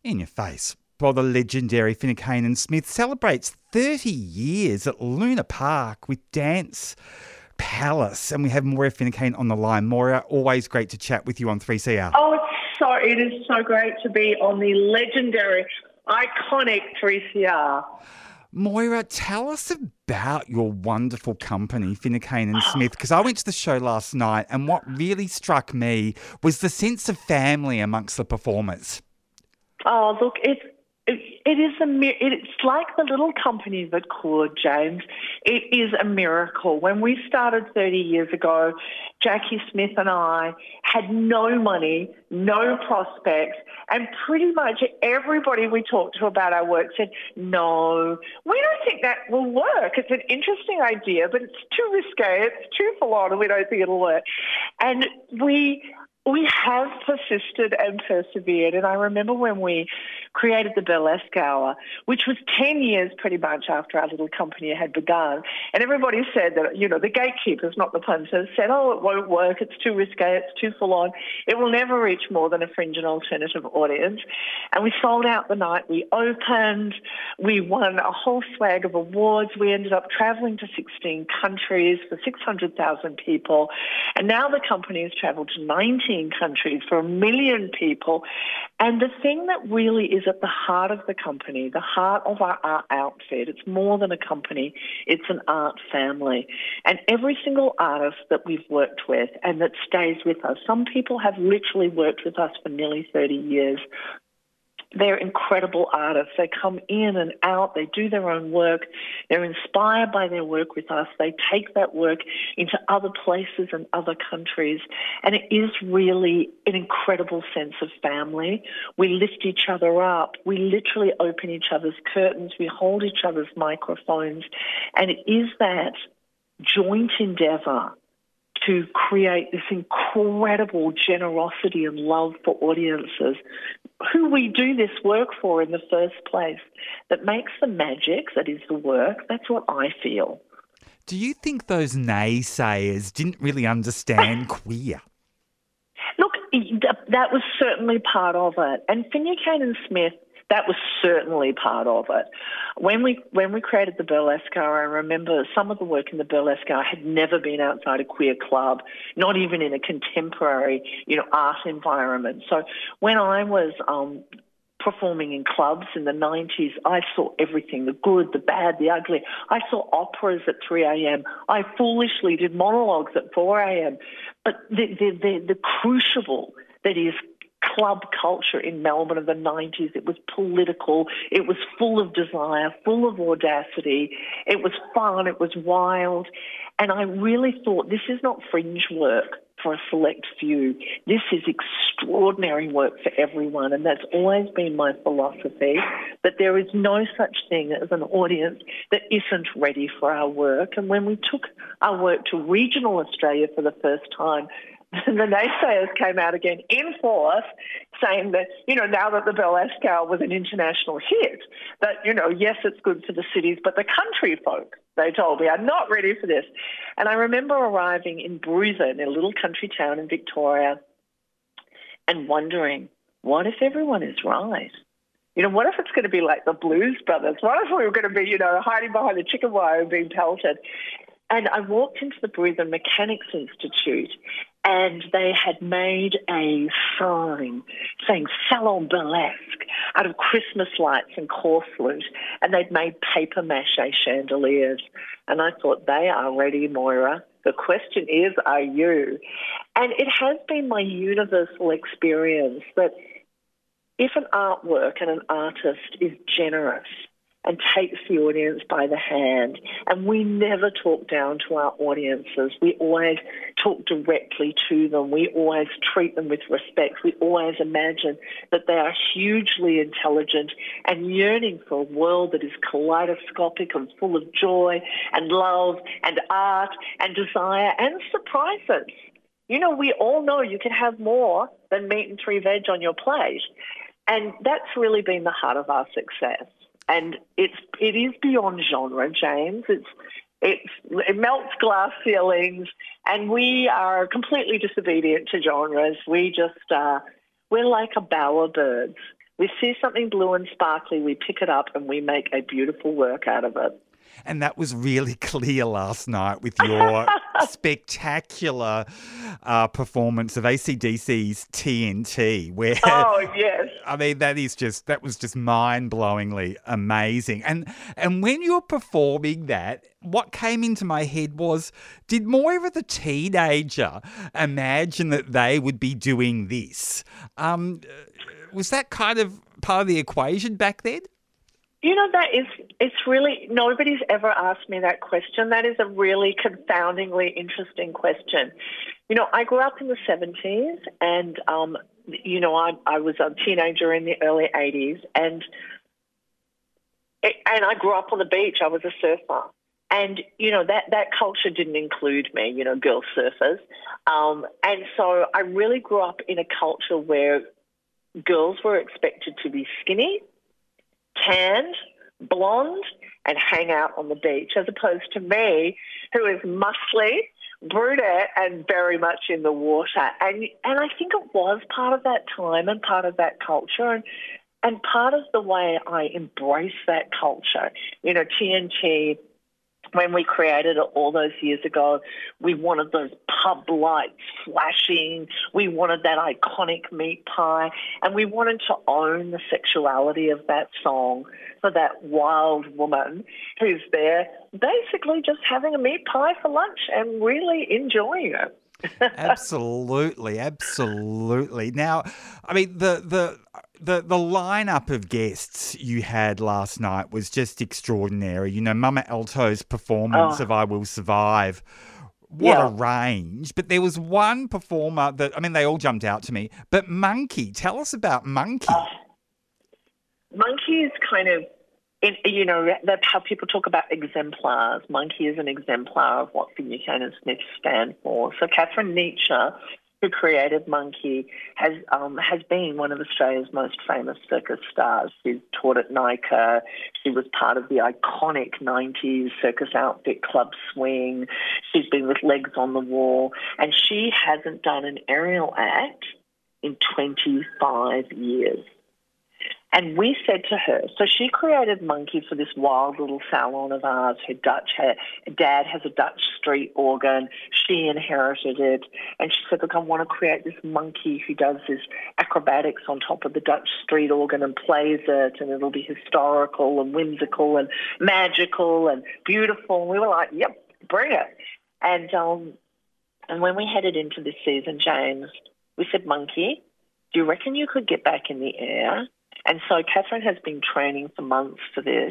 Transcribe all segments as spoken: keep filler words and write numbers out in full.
In your face. Well, the legendary Finucane and Smith celebrates thirty years at Luna Park with Dance Palace. And we have Moira Finucane on the line. Moira, always great to chat with you on three C R. Oh, it's so, it is so great to be on the legendary, iconic three C R. Moira, tell us about your wonderful company, Finucane and Smith, because I went to the show last night and what really struck me was the sense of family amongst the performers. Oh, look, it's It, it is a mi- it's like the little company that could, James. It is a miracle. When we started thirty years ago, Jackie Smith and I had no money, no prospects, and pretty much everybody we talked to about our work said, no, we don't think that will work. It's an interesting idea, but it's too risque, it's too full on, and we don't think it'll work. And we... We have persisted and persevered. And I remember when we created the Burlesque Hour, which was ten years pretty much after our little company had begun. And everybody said that, you know, the gatekeepers, not the punters, said, oh, it won't work. It's too risque. It's too full on. It will never reach more than a fringe and alternative audience. And we sold out the night we opened. We won a whole swag of awards. We ended up traveling to sixteen countries for six hundred thousand people. And now the company has traveled to nineteen countries for a million people. And the thing that really is at the heart of the company, the heart of our art outfit, it's more than a company, it's an art family. And every single artist that we've worked with and that stays with us, some people have literally worked with us for nearly thirty years. They're incredible artists. They come in and out. They do their own work. They're inspired by their work with us. They take that work into other places and other countries. And it is really an incredible sense of family. We lift each other up. We literally open each other's curtains. We hold each other's microphones. And it is that joint endeavour to create this incredible generosity and love for audiences who we do this work for in the first place that makes the magic that is the work. That's what I feel. Do you think those naysayers didn't really understand queer? Look, that was certainly part of it. And Finucane and Smith, that was certainly part of it. When we when we created the Burlesque Hour, I remember some of the work in the Burlesque Hour had never been outside a queer club, not even in a contemporary, you know, art environment. So when I was um, performing in clubs in the nineties, I saw everything, the good, the bad, the ugly. I saw operas at three a.m. I foolishly did monologues at four a.m. But the, the, the, the crucible that is club culture in Melbourne of the nineties. It was political. It was full of desire, full of audacity. It was fun. It was wild. And I really thought this is not fringe work for a select few. This is extraordinary work for everyone. And that's always been my philosophy, that there is no such thing as an audience that isn't ready for our work. And when we took our work to regional Australia for the first time, the naysayers came out again in force saying that, you know, now that the Burlesque Hour was an international hit, that, you know, yes, it's good for the cities, but the country folk, they told me, are not ready for this. And I remember arriving in Bruiser, a little country town in Victoria, and wondering, what if everyone is right? You know, what if it's going to be like the Blues Brothers? What if we were going to be, you know, hiding behind the chicken wire and being pelted? And I walked into the Bruiser Mechanics Institute, and they had made a sign saying Salon Burlesque out of Christmas lights and corselet, and they'd made paper mache chandeliers. And I thought, they are ready, Moira. The question is, are you? And it has been my universal experience that if an artwork and an artist is generous and takes the audience by the hand, and we never talk down to our audiences. We always talk directly to them. We always treat them with respect. We always imagine that they are hugely intelligent and yearning for a world that is kaleidoscopic and full of joy and love and art and desire and surprises. You know, we all know you can have more than meat and three veg on your plate. And that's really been the heart of our success. And it's it is beyond genre, James. It's it's it melts glass ceilings, and we are completely disobedient to genres. We just uh, we're like a bowerbirds. We see something blue and sparkly, we pick it up and we make a beautiful work out of it. And that was really clear last night with your spectacular uh, performance of A C D C's T N T, where oh yes, I mean that is just that was just mind-blowingly amazing. And and when you were performing that, what came into my head was, did Moira the teenager imagine that they would be doing this? Um, was that kind of part of the equation back then? You know, that is, it's really, nobody's ever asked me that question. That is a really confoundingly interesting question. You know, I grew up in the seventies and, um, you know, I, I was a teenager in the early eighties and, and I grew up on the beach. I was a surfer. And, you know, that, that culture didn't include me, you know, girl surfers. Um, and so I really grew up in a culture where girls were expected to be skinny, tanned, blonde, and hang out on the beach, as opposed to me, who is muscly, brunette, and very much in the water. And and I think it was part of that time and part of that culture and, and part of the way I embrace that culture. You know, T N T, when we created it all those years ago, we wanted those pub lights flashing. We wanted that iconic meat pie. And we wanted to own the sexuality of that song for that wild woman who's there basically just having a meat pie for lunch and really enjoying it. Absolutely, absolutely. Now, I mean, the the the the lineup of guests you had last night was just extraordinary. You know, Mama Alto's performance Oh. of "I Will Survive." What Yeah. a range! But there was one performer that, I mean, they all jumped out to me. But Monkey, tell us about Monkey. Oh. Monkey is kind of, it, you know, that's how people talk about exemplars. Monkey is an exemplar of what Finucane and Smith stand for. So Catherine Nietzsche, who created Monkey, has um, has been one of Australia's most famous circus stars. She's taught at NICA. She was part of the iconic nineties circus outfit Club Swing. She's been with Legs on the Wall. And she hasn't done an aerial act in twenty-five years. And we said to her, so she created Monkey for this wild little salon of ours. Her Dutch her dad has a Dutch street organ. She inherited it. And she said, look, I want to create this monkey who does this acrobatics on top of the Dutch street organ and plays it, and it'll be historical and whimsical and magical and beautiful. And we were like, yep, bring it. And, um, and when we headed into this season, James, we said, Monkey, do you reckon you could get back in the air? And so Catherine has been training for months for this,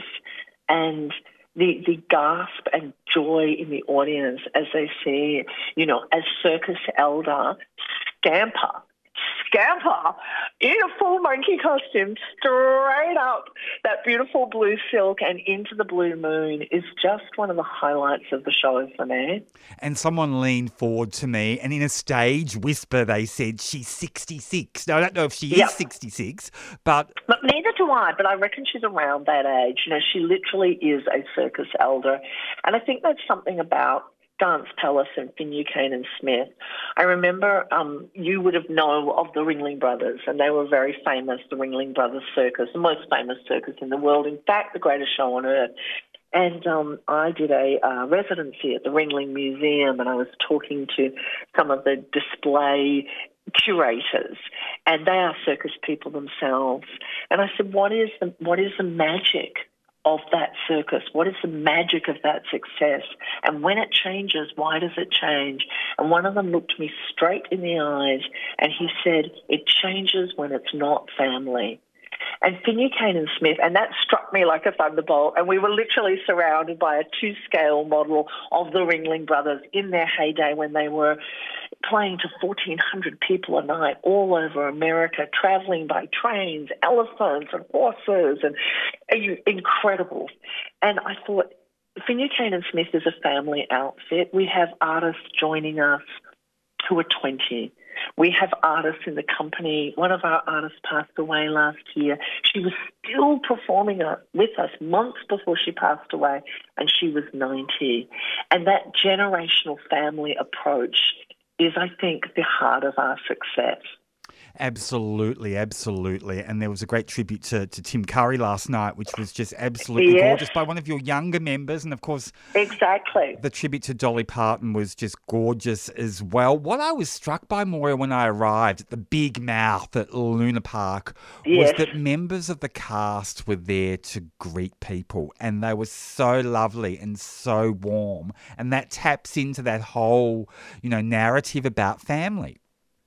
and the the gasp and joy in the audience as they see, you know, as circus elder scamper, scamper in a full monkey costume straight up that beautiful blue silk and into the blue moon is just one of the highlights of the show for me. And someone leaned forward to me and in a stage whisper they said she's sixty-six. Now, I don't know if she Yep. is sixty-six, but But neither do I, but I reckon she's around that age. You know, she literally is a circus elder. And I think that's something about Dance Palace and Finucane and Smith. I remember um, you would have known of the Ringling Brothers, and they were very famous, the Ringling Brothers Circus, the most famous circus in the world, in fact, the greatest show on earth. And um, I did a uh, residency at the Ringling Museum, and I was talking to some of the display curators, and they are circus people themselves. And I said, what is the, what is the magic of that circus? What is the magic of that success? And when it changes, why does it change? And one of them looked me straight in the eyes and he said, it changes when it's not family. And Finucane and Smith, and that struck me like a thunderbolt, and we were literally surrounded by a two-scale model of the Ringling Brothers in their heyday when they were playing to fourteen hundred people a night all over America, traveling by trains, elephants and horses, and uh, incredible. And I thought, Finucane and Smith is a family outfit. We have artists joining us who are twenty. We have artists in the company. One of our artists passed away last year. She was still performing with us months before she passed away, and she was ninety. And that generational family approach is, I think, the heart of our success. Absolutely, absolutely. And there was a great tribute to, to Tim Curry last night, which was just absolutely Yes, gorgeous by one of your younger members. And of course, exactly. the tribute to Dolly Parton was just gorgeous as well. What I was struck by, Moira, when I arrived at the Big Mouth at Luna Park was Yes. that members of the cast were there to greet people, and they were so lovely and so warm. And that taps into that whole, you know, narrative about family.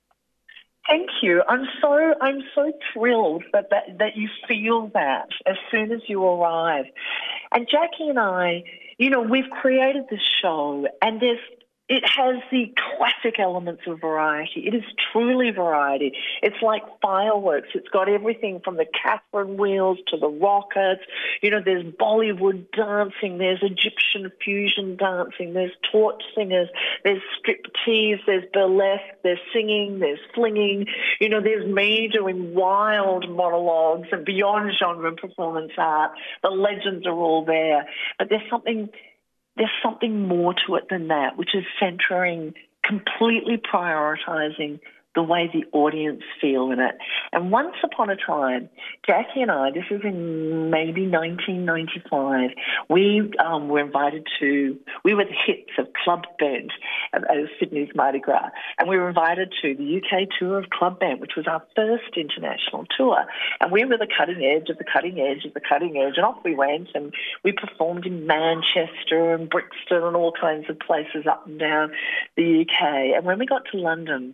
Thank you. I'm so I'm so thrilled that, that that you feel that as soon as you arrive. And Jackie and I, you know, we've created this show, and there's it has the classic elements of variety. It is truly variety. It's like fireworks. It's got everything from the Catherine wheels to the rockets. You know, there's Bollywood dancing, there's Egyptian fusion dancing, there's torch singers, there's striptease, there's burlesque, there's singing, there's flinging. You know, there's me doing wild monologues and beyond genre performance art. The legends are all there. But there's something There's something more to it than that, which is centering, completely prioritising the way the audience feel in it. And once upon a time, Jackie and I, this is in maybe nineteen ninety-five, we um, were invited to, we were the hits of Club Band at, at Sydney's Mardi Gras, and we were invited to the U K tour of Club Band, which was our first international tour. And we were the cutting edge of the cutting edge of the cutting edge, and off we went, and we performed in Manchester and Brixton and all kinds of places up and down the U K. And when we got to London,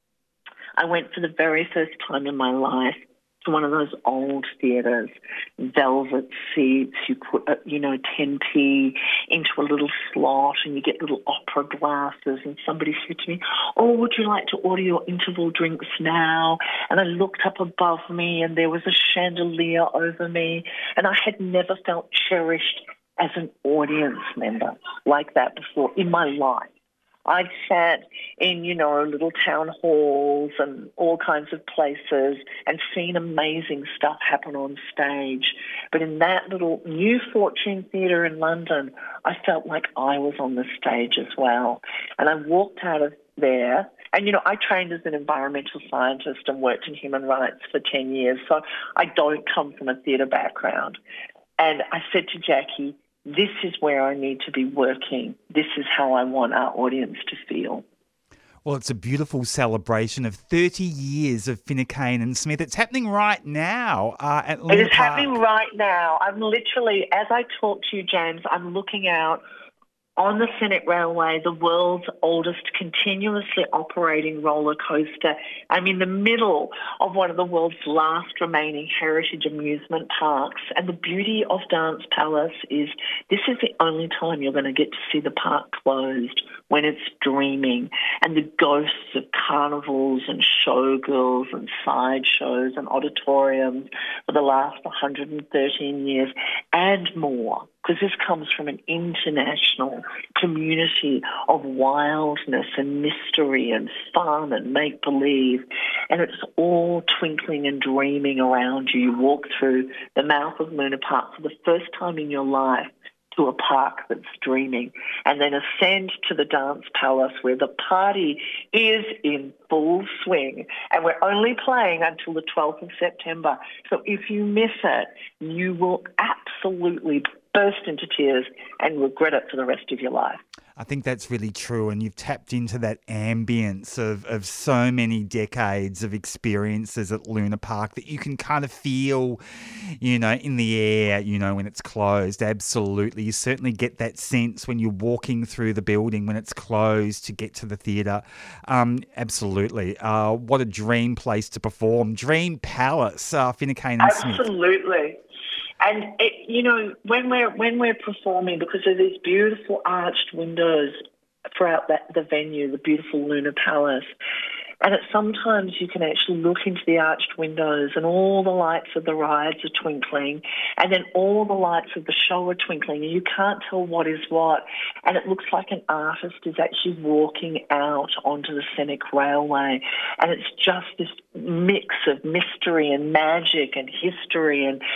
I went for the very first time in my life to one of those old theatres, velvet seats. You put, a, you know, ten p into a little slot and you get little opera glasses. And somebody said to me, "Oh, would you like to order your interval drinks now?" And I looked up above me and there was a chandelier over me. And I had never felt cherished as an audience member like that before in my life. I'd sat in, you know, little town halls and all kinds of places and seen amazing stuff happen on stage. But in that little New Fortune Theatre in London, I felt like I was on the stage as well. And I walked out of there. And, you know, I trained as an environmental scientist and worked in human rights for ten years. So I don't come from a theatre background. And I said to Jackie, this is where I need to be working. This is how I want our audience to feel. Well, it's a beautiful celebration of thirty years of Finucane and Smith. It's happening right now uh, at Luna It is Park. happening right now. I'm literally, as I talk to you, James, I'm looking out on the Scenic Railway, the world's oldest continuously operating roller coaster. I'm in the middle of one of the world's last remaining heritage amusement parks. And the beauty of Dance Palace is this is the only time you're going to get to see the park closed, when it's dreaming. And the ghosts of carnivals and showgirls and sideshows and auditoriums for the last one hundred thirteen years and more. Because this comes from an international community of wildness and mystery and fun and make-believe. And it's all twinkling and dreaming around you. You walk through the mouth of Luna Park for the first time in your life to a park that's dreaming, and then ascend to the Dance Palace where the party is in full swing, and we're only playing until the twelfth of September. So if you miss it, you will absolutely burst into tears and regret it for the rest of your life. I think that's really true, and you've tapped into that ambience of, of so many decades of experiences at Luna Park that you can kind of feel, you know, in the air, you know, when it's closed. Absolutely. You certainly get that sense when you're walking through the building when it's closed to get to the theatre. Um, absolutely. Uh, what a dream place to perform. Dream Palace, uh, Finucane and Smith. Absolutely. And it, you know, when we're when we're performing, because of these beautiful arched windows throughout that, the venue, the beautiful Luna Palace, and it, sometimes you can actually look into the arched windows and all the lights of the rides are twinkling, and then all the lights of the show are twinkling, and you can't tell what is what. And it looks like an artist is actually walking out onto the Scenic Railway, and it's just this mix of mystery and magic and history and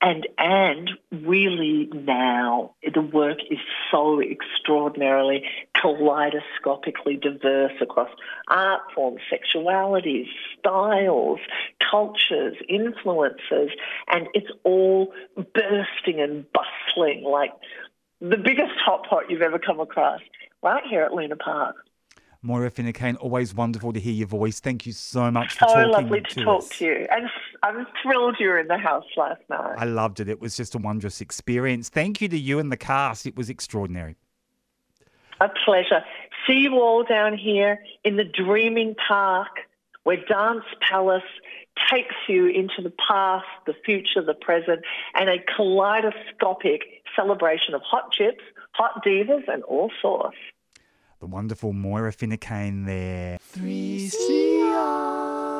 And and really now the work is so extraordinarily kaleidoscopically diverse across art forms, sexualities, styles, cultures, influences, and it's all bursting and bustling like the biggest hot pot you've ever come across right here at Luna Park. Moira Finucane, always wonderful to hear your voice. Thank you so much for So talking lovely to, to talk us. to you. And I'm thrilled you were in the house last night. I loved it. It was just a wondrous experience. Thank you to you and the cast. It was extraordinary. A pleasure. See you all down here in the Dreaming Park, where Dance Palace takes you into the past, the future, the present, and a kaleidoscopic celebration of hot chips, hot divas, and all sorts. The wonderful Moira Finucane there. three C R